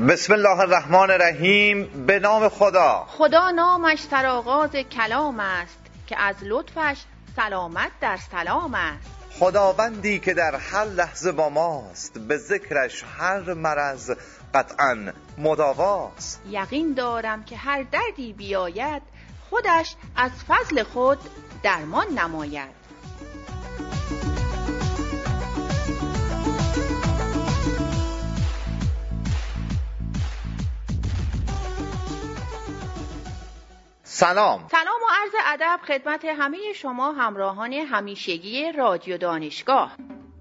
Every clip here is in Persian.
بسم الله الرحمن الرحیم. به نام خدا. خدا نامش سرآغاز کلام است، که از لطفش سلامت در سلام است. خداوندی که در هر لحظه با ماست، به ذکرش هر مرض قطعا مداواست. یقین دارم که هر دردی بیاید، خودش از فضل خود درمان نماید. سلام و عرض ادب خدمت همه شما همراهان همیشگی رادیو دانشگاه.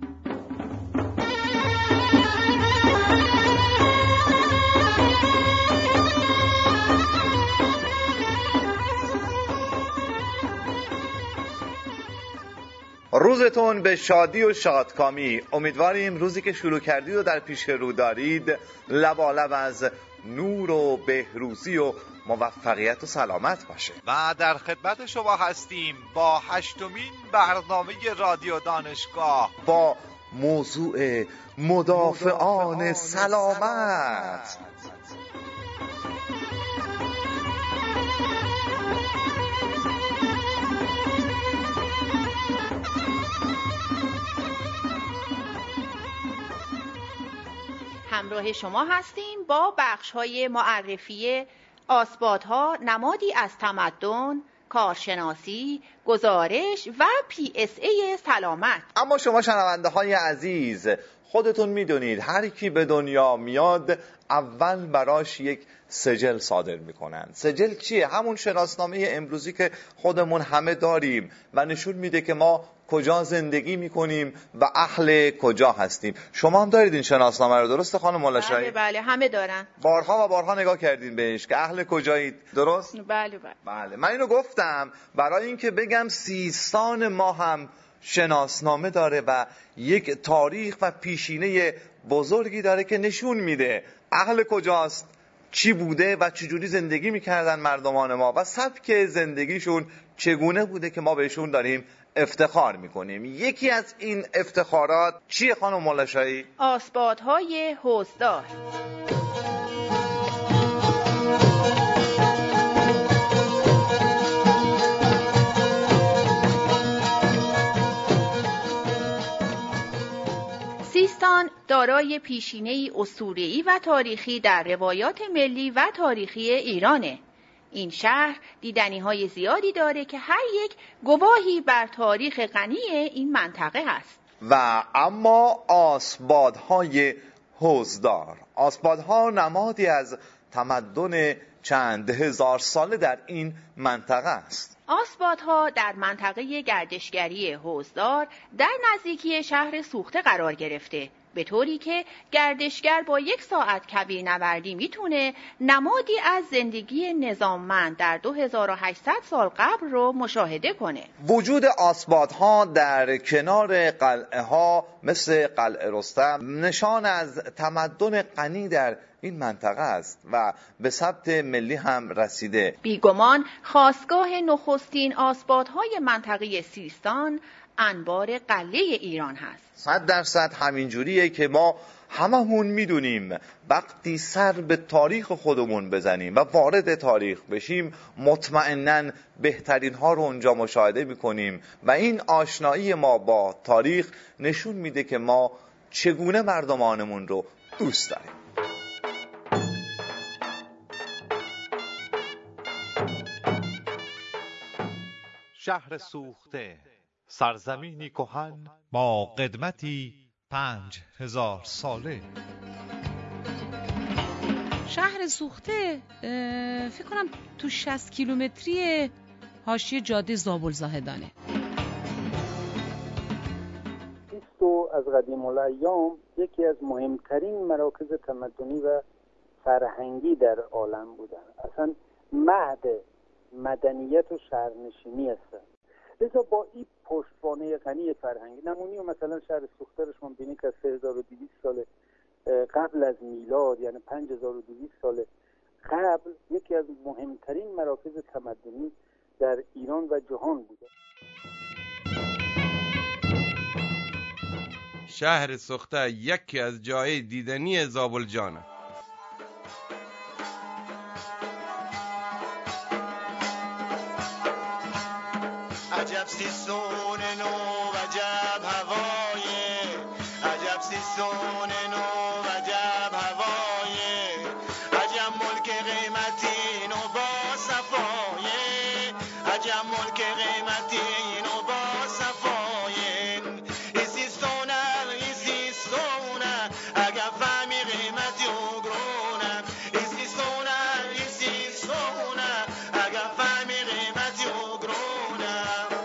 روزتون به شادی و شادکامی. امیدواریم روزی که شروع کردید و در پیش رو دارید لبالب از نور و بهروزی و موفقیت و سلامت باشه. و در خدمت شما هستیم با 8مین برنامه رادیو دانشگاه با موضوع مدافعان سلامت. همراه شما هستیم با بخش‌های معرفی آسبادها، نمادی از تمدن، کارشناسی، گزارش و PSA سلامت. اما شما شنونده های عزیز، خودتون میدونید هر کی به دنیا میاد اول براش یک سجل صادر میکنن. سجل چیه؟ همون شناسنامه امروزی که خودمون همه داریم و نشون میده که ما کجا زندگی میکنیم و اهل کجا هستیم. شما هم دارید این شناسنامه رو، درسته خانم ملاشایی؟ بله همه دارن. بارها و بارها نگاه کردین بهش که اهل کجایید، درست؟ بله. من اینو گفتم برای اینکه بگم سیستان ما هم شناسنامه داره و یک تاریخ و پیشینه بزرگی داره که نشون میده اهل کجاست، چی بوده و چجوری زندگی میکردن مردمان ما و سبک زندگیشون چگونه بوده که ما بهشون داریم افتخار میکنیم. یکی از این افتخارات چیه خانم ملاشایی؟ آسبادهای حوضدار. سیستان دارای پیشینه‌ای اسطوره‌ای و تاریخی در روایات ملی و تاریخی ایرانه. این شهر دیدنی‌های زیادی داره که هر یک گواهی بر تاریخ غنی این منطقه هست. و اما آسبادهای حوضدار، آسبادها نمادی از تمدن چند هزار ساله در این منطقه است. آسبادها در منطقه گردشگری حوضدار در نزدیکی شهر سوخته قرار گرفته، به طوری که گردشگر با 1 ساعت کویرنوردی میتونه نمادی از زندگی نظاممند در 2800 سال قبل رو مشاهده کنه. وجود آسبادها در کنار قلعه ها مثل قلعه رستم نشان از تمدن غنی در این منطقه است و به ثبت ملی هم رسیده. بیگمان خاستگاه نخستین آسبادهای منطقه سیستان انبار قلعه ایران هست. 100% همینجوریه که ما هممون میدونیم وقتی سر به تاریخ خودمون بزنیم و وارد تاریخ بشیم مطمئناً بهترین ها رو اونجا مشاهده میکنیم و این آشنایی ما با تاریخ نشون میده که ما چگونه مردمانمون رو دوست داریم. شهر سوخته، سرزمینی کهن با قدمتی 5000 ساله. شهر سوخته فکر کنم تو 60 کیلومتری حاشیه جاده زابلزاهدانه. سیستو از قدیم الایام یکی از مهمترین مراکز تمدنی و فرهنگی در عالم بودن. اصلا مهد مدنیت و شهرنشینی هستن. لذا با این پشتوانه غنی فرهنگی نمونی و مثلا شهر سوخته رو شما بینید که از 3200 سال قبل از میلاد، یعنی 5200 سال قبل، یکی از مهمترین مراکز تمدنی در ایران و جهان بوده. شهر سوخته یکی از جای دیدنی زابلجانه. عجب سیستون نو عجب هوای عجب سیستون نو عجب هوای عجب ملک قیمتی نو با صفای عجب ملک قیمتی نو با صفای این سیستونه اگر فهمی قیمتی و گرونه این سیستونه اگر فهمی قیمتی و گرونه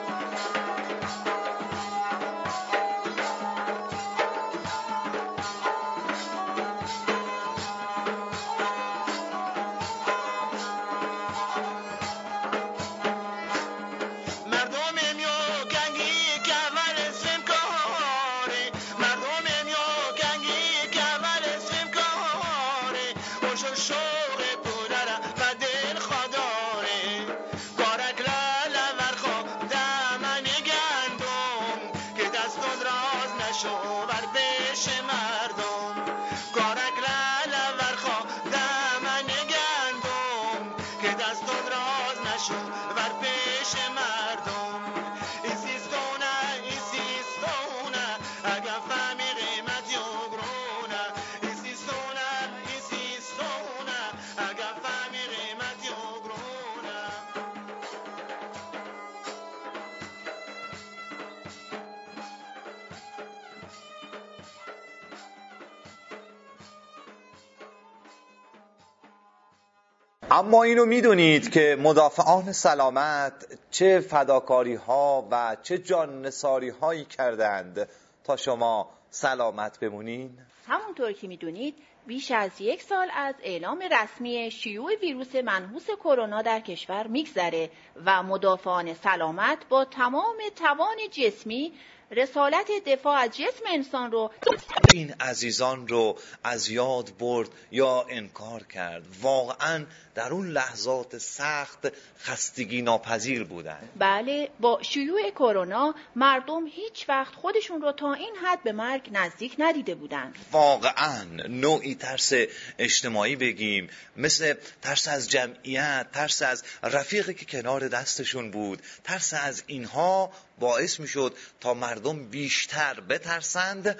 اما اینو میدونید که مدافعان سلامت چه فداکاری ها و چه جان‌نثاری هایی کردند تا شما سلامت بمونین؟ همونطور که میدونید بیش از 1 سال از اعلام رسمی شیوع ویروس منحوس کرونا در کشور میگذره و مدافعان سلامت با تمام توان جسمی رسالت دفاع از جسم انسان رو این عزیزان رو از یاد برد یا انکار کرد. واقعا در اون لحظات سخت خستگی ناپذیر بودن. بله، با شیوع کرونا مردم هیچ وقت خودشون رو تا این حد به مرگ نزدیک ندیده بودن. واقعا نوعی ترس اجتماعی بگیم، مثل ترس از جمعیت، ترس از رفیقی که کنار دستشون بود، ترس از اینها باعث میشد تا مردم بیشتر بترسند.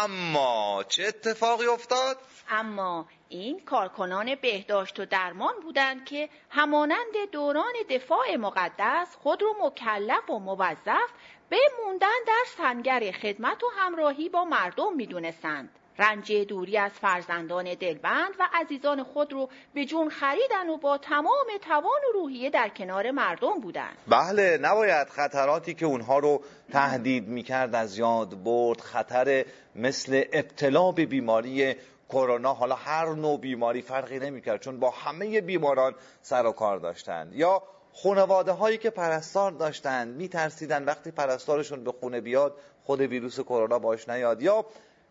اما چه اتفاقی افتاد؟ اما این کارکنان بهداشت و درمان بودند که همانند دوران دفاع مقدس خود رو مکلف و موظف به موندن در سنگر خدمت و همراهی با مردم میدونستند. رنج دوری از فرزندان دلبند و عزیزان خود رو به جون خریدن و با تمام توان و روحیه در کنار مردم بودند. بله، نباید خطراتی که اونها رو تهدید میکرد از یاد برد. خطر مثل ابتلا به بیماری کرونا، حالا هر نوع بیماری فرقی نمیکرد چون با همه بیماران سر و کار داشتند، یا خانواده هایی که پرستار داشتند میترسیدن وقتی پرستارشون به خونه بیاد خود ویروس کرونا باش نیاد، یا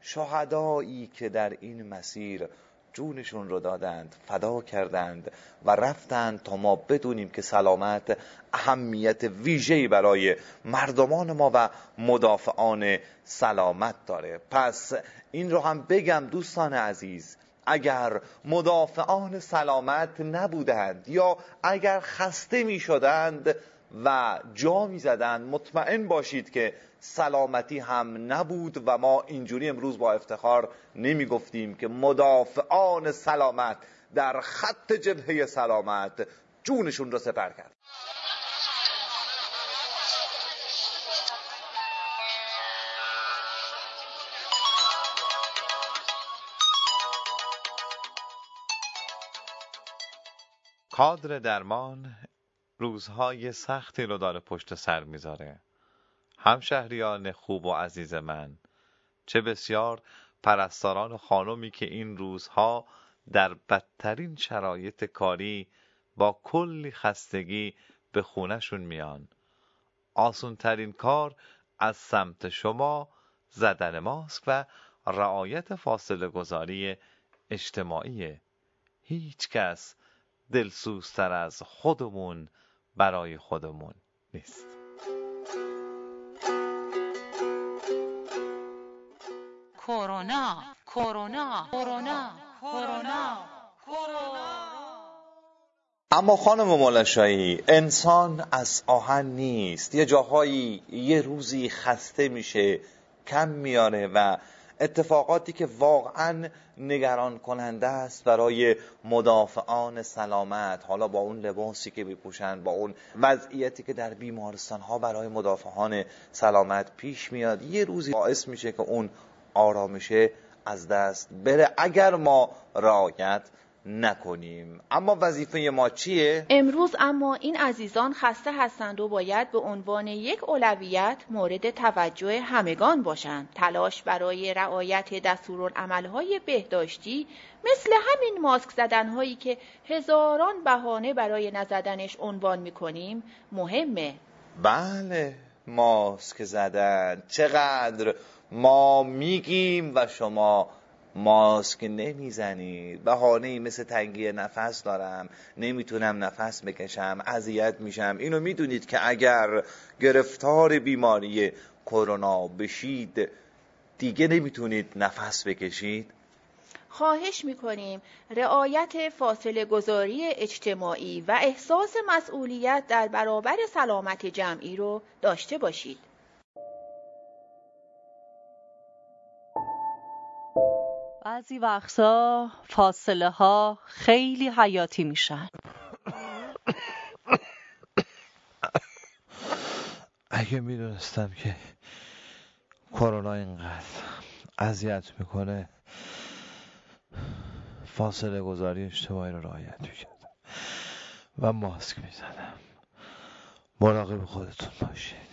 شهدایی که در این مسیر جونشون رو دادند، فدا کردند و رفتند تا ما بدونیم که سلامت اهمیت ویژه‌ای برای مردمان ما و مدافعان سلامت داره. پس این رو هم بگم دوستان عزیز، اگر مدافعان سلامت نبودند یا اگر خسته می شدند و جا می زدند، مطمئن باشید که سلامتی هم نبود و ما اینجوری امروز با افتخار نمی گفتیم که مدافعان سلامت در خط جبهه سلامت جونشون رو سپر کرد. کادر درمان روزهای سختی رو داره پشت سر میذاره. همشهریان خوب و عزیز من، چه بسیار پرستاران و خانمی که این روزها در بدترین شرایط کاری با کلی خستگی به خونه‌شون میان. آسونترین کار از سمت شما زدن ماسک و رعایت فاصله گذاری اجتماعیه. هیچ کس دلسوزتر از خودمون برای خودمون نیست. کرونا کرونا کرونا کرونا کرونا. اما خانم مولاشایی، انسان از آهن نیست. یه جاهایی یه روزی خسته میشه، کم میاره و اتفاقاتی که واقعا نگران کننده است برای مدافعان سلامت، حالا با اون لباسی که میپوشن، با اون وضعیتی که در بیمارستان ها برای مدافعان سلامت پیش میاد، یه روزی باعث میشه که اون آرامشه از دست بره اگر ما رعایت نکنیم. اما وظیفه ما چیه؟ امروز اما این عزیزان خسته هستند و باید به عنوان یک اولویت مورد توجه همگان باشند. تلاش برای رعایت دستورالعمل‌های بهداشتی مثل همین ماسک زدن‌هایی که هزاران بهانه برای نزدنش عنوان می‌کنیم مهمه. بله، ماسک زدن. چقدر ما میگیم و شما ماسک نمیزنید. بهانه‌ای مثل تنگی نفس دارم، نمیتونم نفس بکشم، اذیت میشم. اینو میدونید که اگر گرفتار بیماری کرونا بشید دیگه نمیتونید نفس بکشید؟ خواهش می‌کنیم رعایت فاصله گذاری اجتماعی و احساس مسئولیت در برابر سلامت جمعی رو داشته باشید. بعضی وقتا فاصله ها خیلی حیاتی میشن. اگه میدونستم که کرونا اینقدر اذیت میکنه فاصله گذاری اجتماعی رو رعایت میکردم و ماسک میزدم. مراقب خودتون باشید.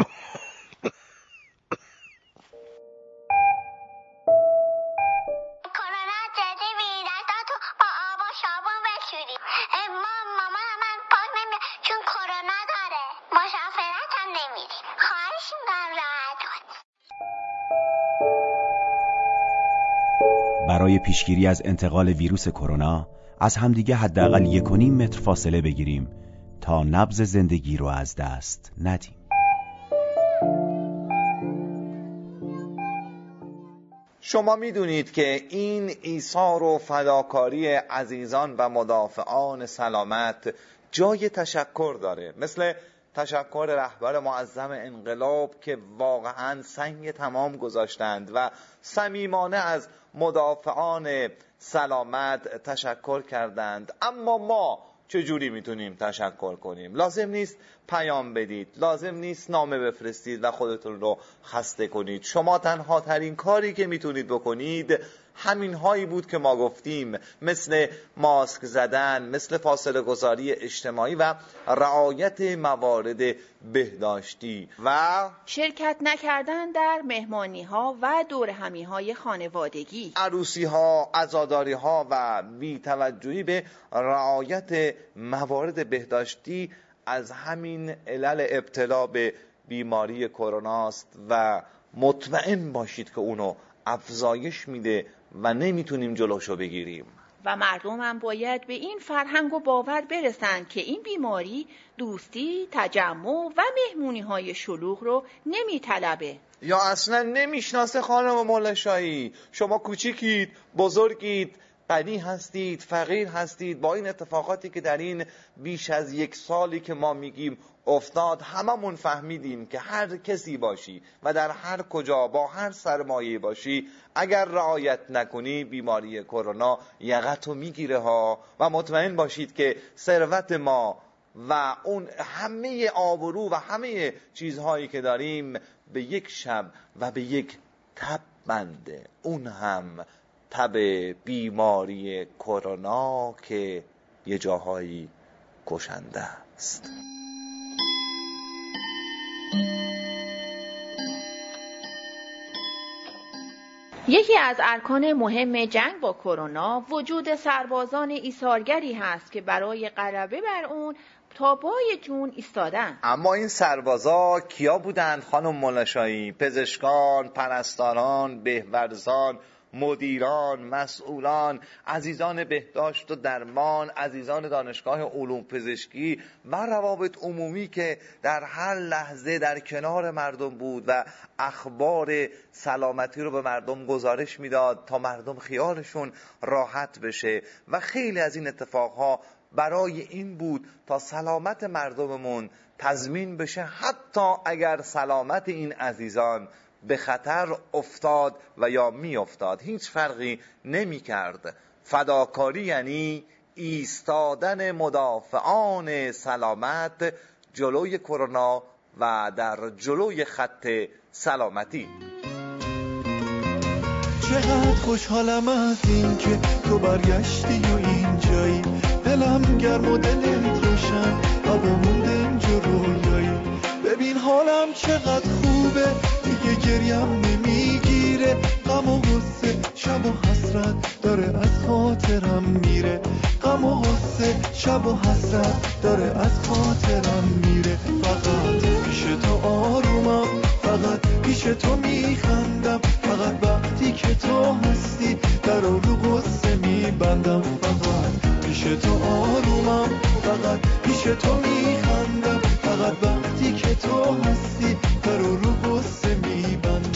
کرونا جدی ویراتو با آب و صابون بشورید. مامان من پاک نمیاد چون کرونا داره. مسافرت هم نمیری. خواهش میکنم راحت کنید. برای پیشگیری از انتقال ویروس کرونا از همدیگه حداقل 1.5 متر فاصله بگیریم تا نبض زندگی رو از دست ندیم. شما میدونید که این ایثار و فداکاری عزیزان و مدافعان سلامت جای تشکر داره، مثل تشکر رهبر معظم انقلاب که واقعا سنگ تمام گذاشتند و صمیمانه از مدافعان سلامت تشکر کردند. اما ما چجوری میتونیم تشکر کنیم؟ لازم نیست پیام بدید، لازم نیست نامه بفرستید و خودتون رو خسته کنید. شما تنها ترین کاری که میتونید بکنید همین هایی بود که ما گفتیم، مثل ماسک زدن، مثل فاصله گذاری اجتماعی و رعایت موارد بهداشتی و شرکت نکردن در مهمانی ها و دور همی های خانوادگی، عروسی ها، عزاداری ها و بی‌توجهی به رعایت موارد بهداشتی از همین علل ابتلا به بیماری کرونا است و مطمئن باشید که اونو افزایش میده و نمیتونیم جلوشو بگیریم. و مردم هم باید به این فرهنگ و باور برسند که این بیماری دوستی، تجمع و مهمونی های شلوغ رو نمیطلبه یا اصلا نمیشناسه. خانم مولاشایی، شما کوچیکید، بزرگید، غنی هستید، فقیر هستید، با این اتفاقاتی که در این بیش از 1 سالی که ما میگیم افتاد، هممون فهمیدیم که هر کسی باشی و در هر کجا با هر سرمایه باشی، اگر رعایت نکنی بیماری کرونا یقتو میگیره ها. و مطمئن باشید که ثروت ما و اون همه آبرو و همه چیزهایی که داریم به یک شب و به یک تب بنده، اون هم تب بیماری کرونا که یه جاهایی کشنده است. یکی از ارکان مهم جنگ با کرونا وجود سربازان ایثارگری هست که برای غلبه بر اون تا پای جون ایستادن. اما این سربازا کیا بودند خانم مولاشایی؟ پزشکان، پرستاران، بهورزان، مدیران، مسئولان، عزیزان بهداشت و درمان، عزیزان دانشگاه علوم پزشکی و روابط عمومی که در هر لحظه در کنار مردم بود و اخبار سلامتی رو به مردم گزارش میداد تا مردم خیالشون راحت بشه. و خیلی از این اتفاقها برای این بود تا سلامت مردممون تضمین بشه، حتی اگر سلامت این عزیزان به خطر افتاد و یا می افتاد هیچ فرقی نمی کرد. فداکاری یعنی ایستادن مدافعان سلامت جلوی کرونا و در جلوی خط سلامتی. چقدر خوشحالم از این که تو برگشتی و اینجایی، دلم گرم و دلت روشن و بمونده اینجا رویایی. ببین حالم چقدر خوبه، دیگه گریم نمیگیره، غم و غصه شب و حسرت داره از خاطرم میره، غم و غصه شب و حسرت داره از خاطرم میره. فقط پیش تو آرومم، فقط پیش تو میخندم، فقط وقتی که تو هستی در رو غصه میبندم. فقط پیش تو آرومم، فقط پیش تو میخندم، فقط وقتی که تو هستی در رو غصه میبندم.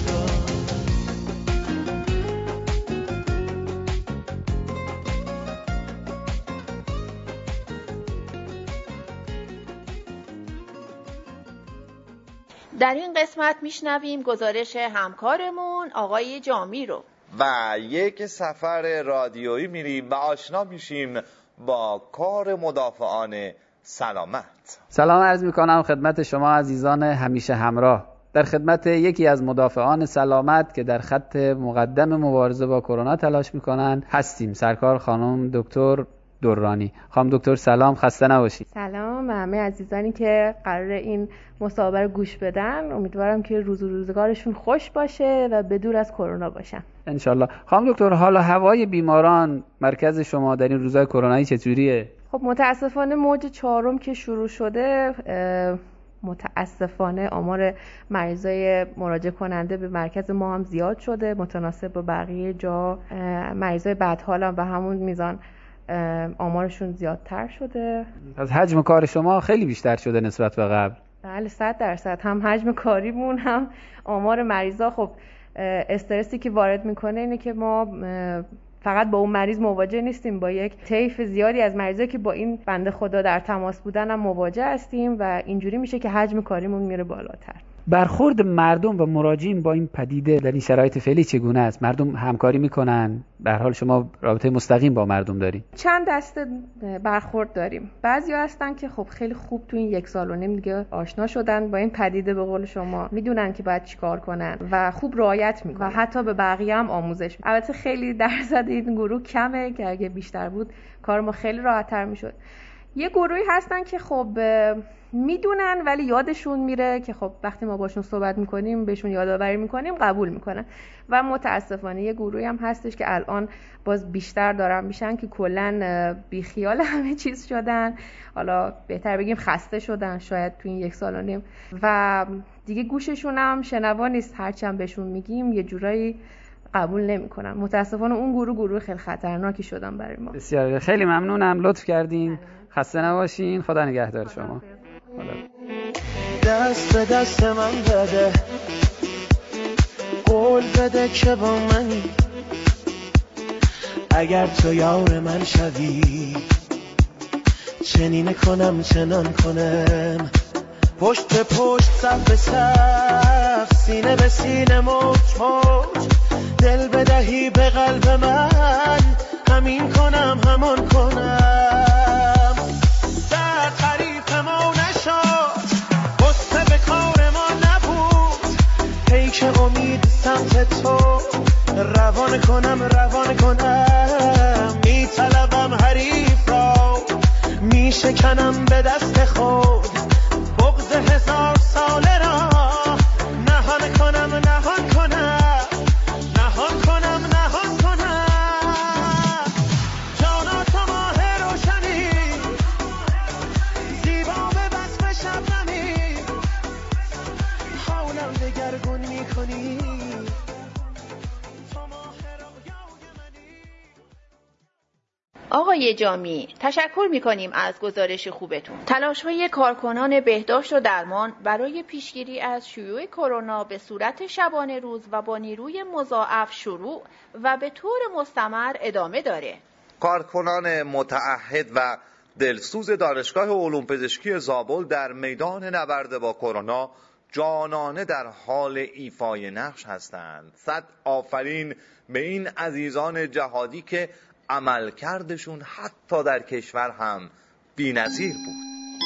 در این قسمت میشنویم گزارش همکارمون آقای جامی رو و یک سفر رادیویی میریم و آشنا میشیم با کار مدافعان سلامت. سلام عرض میکنم خدمت شما عزیزان همیشه همراه. در خدمت یکی از مدافعان سلامت که در خط مقدم مبارزه با کرونا تلاش میکنن هستیم، سرکار خانم دکتر درانی. خانم دکتر سلام، خسته نباشید. سلام به همه عزیزانی که قرار این مصاحبه رو گوش بدن. امیدوارم که روز و روزگارشون خوش باشه و بدور از کرونا باشن انشالله. خانم دکتر، حال و هوای بیماران مرکز شما در این روزهای کرونایی چطوریه؟ خب متاسفانه موج 4 که شروع شده، متاسفانه آمار مریضای مراجعه کننده به مرکز ما هم زیاد شده، متناسب با بقیه جا. مریضای بدحال هم به همون میزان آمارشون زیادتر شده. از حجم کار شما خیلی بیشتر شده نسبت به قبل. بله 100%، هم حجم کاریمون هم آمار مریضا. خب استرسی که وارد میکنه اینه که ما فقط با اون مریض مواجه نیستیم، با یک طیف زیادی از مریضا که با این بنده خدا در تماس بودن هم مواجه هستیم و اینجوری میشه که حجم کاریمون میره بالاتر. برخورد مردم و مراجعین با این پدیده در این شرایط فعلی چگونه است؟ مردم همکاری میکنن؟ به هر حال شما رابطه مستقیم با مردم دارین. چند دسته برخورد داریم. بعضیا هستن که خب خیلی خوب تو این 1.5 سال دیگه آشنا شدن با این پدیده، به قول شما میدونن که باید چیکار کنن و خوب رعایت میکنن و حتی به بقیه هم آموزش میدن. البته خیلی درصد این گروه کمه که اگه بیشتر بود کار ما خیلی راحت‌تر میشد. یه گروهی هستن که خب میدونن ولی یادشون میره که خب وقتی ما باشون صحبت میکنیم بهشون یادآوری میکنیم قبول میکنن. و متاسفانه یه گروهی هم هستش که الان باز بیشتر دارن میشن که کلن بیخیال همه چیز شدن، حالا بهتر بگیم خسته شدن شاید تو این 1.5 سال و دیگه گوششون هم شنوا نیست، هرچند بهشون میگیم یه جورایی قبول نمیکنن. متاسفانه اون گروه خیلی خطرناکی شدن برای ما. بسیار خیلی ممنونم، لطف کردین. خسته نباشین، خدا نگهدار شما. دست به دست من بده، قول بده که با منی، اگر تو یار من شوی چنین کنم چنان کنم، پشت به پشت صف به صف سینه به سینه موج موج، دل بدهی به قلب من همین کنم همان کنم، در تعریف ما نشد غصه به کار ما نبود، پیک امید سمت تو روان کنم میطلبم حریف را میشکنم به دست خود، بغض 1000 ساله را نهان کنم جانا تو ماه روشنی زیبا به وصف شبنمی، حالم دگرگون میکنی. آقای جامی، تشکر میکنیم از گزارش خوبتون. تلاش‌های کارکنان بهداشت و درمان برای پیشگیری از شیوع کرونا به صورت شبانه روز و با نیروی مضاعف شروع و به طور مستمر ادامه داره. کارکنان متعهد و دلسوز دانشگاه علوم پزشکی زابل در میدان نبرد با کرونا جانانه در حال ایفای نقش هستند. 100 آفرین به این عزیزان جهادی که عملکردشون حتی در کشور هم بی‌نظیر بود.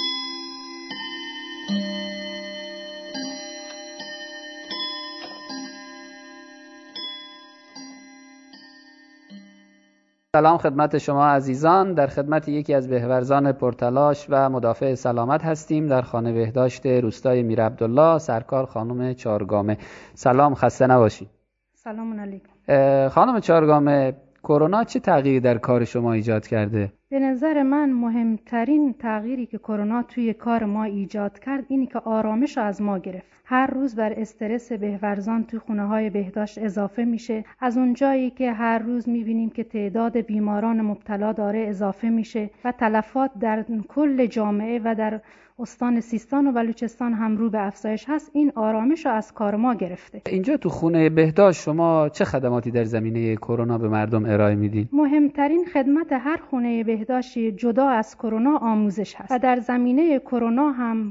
سلام خدمت شما عزیزان. در خدمت یکی از بهورزان پرتلاش و مدافع سلامت هستیم در خانه بهداشت روستای میر عبدالله، سرکار خانم چهارگامه. سلام، خسته نباشید. سلام علیکم. خانم چهارگامه، کرونا چه تغییری در کار شما ایجاد کرده؟ به نظر من مهمترین تغییری که کرونا توی کار ما ایجاد کرد اینی که آرامش رو از ما گرفت. هر روز بر استرس بهورزان توی خونه‌های بهداشت اضافه میشه. از اون جایی که هر روز میبینیم که تعداد بیماران مبتلا داره اضافه میشه و تلفات در کل جامعه و در استان سیستان و بلوچستان هم رو به افزایش هست، این آرامش رو از کار ما گرفته. اینجا تو خونه بهداشت شما چه خدماتی در زمینه کرونا به مردم ارائه میدین؟ مهمترین خدمت هر خونه بهداشتی جدا از کرونا آموزش هست و در زمینه کرونا هم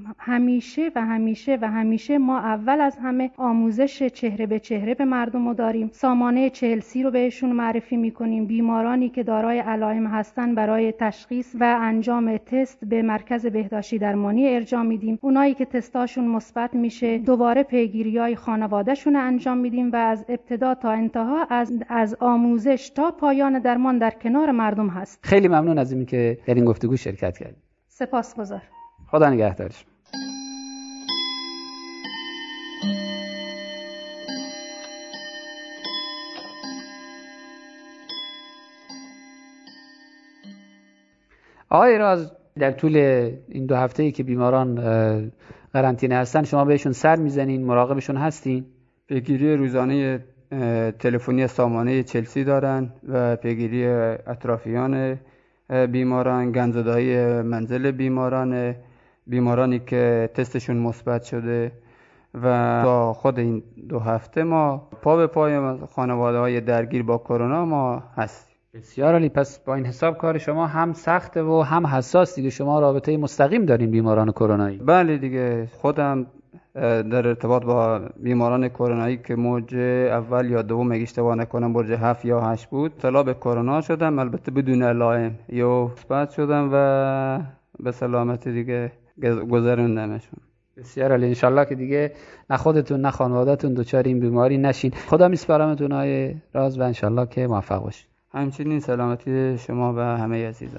همیشه ما اول از همه آموزش چهره به چهره به مردم رو داریم. سامانه 40C رو بهشون معرفی میکنیم. بیمارانی که دارای علائم هستن برای تشخیص و انجام تست به مرکز بهداشتی درمانی ارجاع میدیم. اونایی که تستاشون مثبت میشه دوباره پیگیریای خانوادهشون انجام میدیم و از ابتدا تا انتها از آموزش تا پایان درمان در کنار مردم هست. خیلی ممنون از این که در این گفتگو شرکت کردید. سپاسگزار. خدا نگهدارش. آقای راز، در طول این 2 هفته‌ای که بیماران قرنطینه هستن شما بهشون سر میزنین، مراقبشون هستین؟ پیگیری روزانه تلفنی سامانه 40C دارن و پیگیری اطرافیان بیماران، گنزدایی منزل بیمارانی که تستشون مثبت شده و تا خود این 2 هفته ما پا به پای خانواده‌های درگیر با کرونا ما هستیم. بسیار عالی. پس با این حساب کار شما هم سخته و هم حساس دیگه. شما رابطه مستقیم دارین بیماران کرونایی؟ بله دیگه، خودم در ارتباط با بیماران کرونایی که موج اول یا دوم اگه اشتباه نکنم موج 7 یا 8 بود اطلاع به کرونا شدم، البته بدون علائم یا مثبت شدم و به سلامتی دیگه گذروندمشون. بسیار عالی. انشالله که دیگه نه خودتون نه خانواده‌تون دچار این بیماری نشین. خدا میسپارمتون آقای راز و انشالله که موفق باشید. همچنین سلامتی شما و همه عزیزان.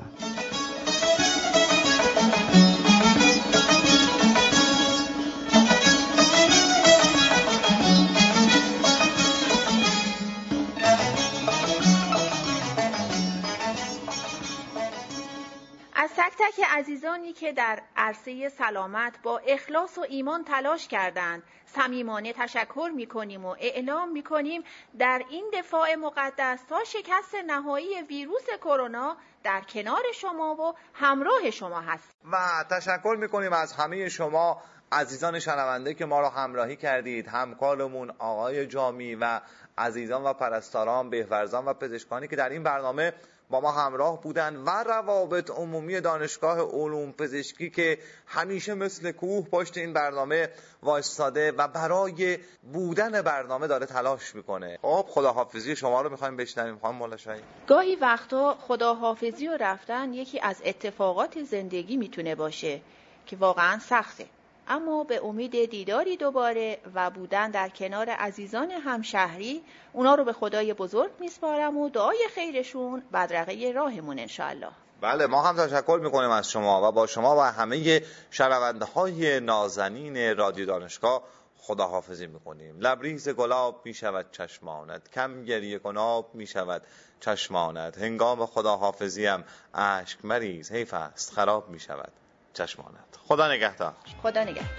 از تک تک عزیزانی که در عرصه سلامت با اخلاص و ایمان تلاش کردند صمیمانه تشکر می‌کنیم و اعلام می‌کنیم در این دفاع مقدس تا شکست نهایی ویروس کرونا در کنار شما و همراه شما هست. و تشکر می‌کنیم از همه شما عزیزان شنونده که ما را همراهی کردید، همکارمون آقای جامی و عزیزان و پرستاران، بهورزان و پزشکانی که در این برنامه با ما همراه بودن و روابط عمومی دانشگاه علوم پزشکی که همیشه مثل کوه پشت این برنامه وایستاده و برای بودن برنامه داره تلاش میکنه. خب خداحافظی شما رو میخوایم بشنویم خانم مولاشایی. گاهی وقتا خداحافظی و رفتن یکی از اتفاقات زندگی میتونه باشه که واقعا سخته، اما به امید دیداری دوباره و بودن در کنار عزیزان همشهری اونا رو به خدای بزرگ میسپارم و دعای خیرشون بدرقه راهمون انشاءالله. بله، ما هم تشکر میکنیم از شما و با شما و همه شنونده های نازنین رادیو دانشگاه خداحافظی میکنیم. لبریز گلاب میشود چشمانت، کم گریه کناب میشود چشمانت، هنگام خداحافظیم اشک مریز، حیف است خراب میشود چشمانت. خدا نگهدار. خدا نگهدار.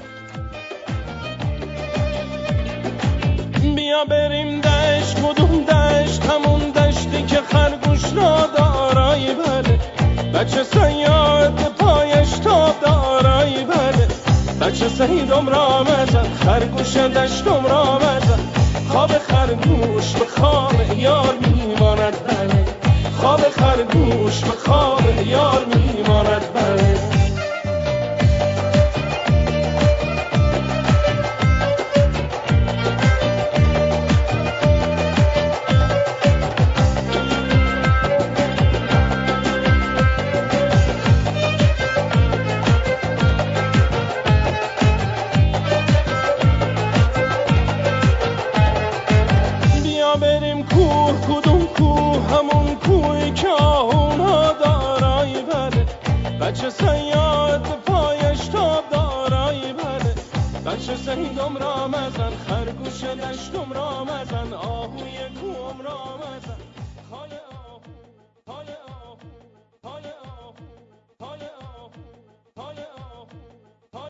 بیا بریم دشت، کدوم دشت؟ همون دشتی که خرگوش را دارایی بره، بچه صیاد پایش تاب دارایی بره، بچه صیدم را مزن، خرگوش دشتم را مزن، خواب خرگوش به خواب یار میماند بله، خواب خرگوش به خواب یار میماند بله. بچه سیدم را مزن، خرگوش دشتم را مزن، آهوی کوم را مزن.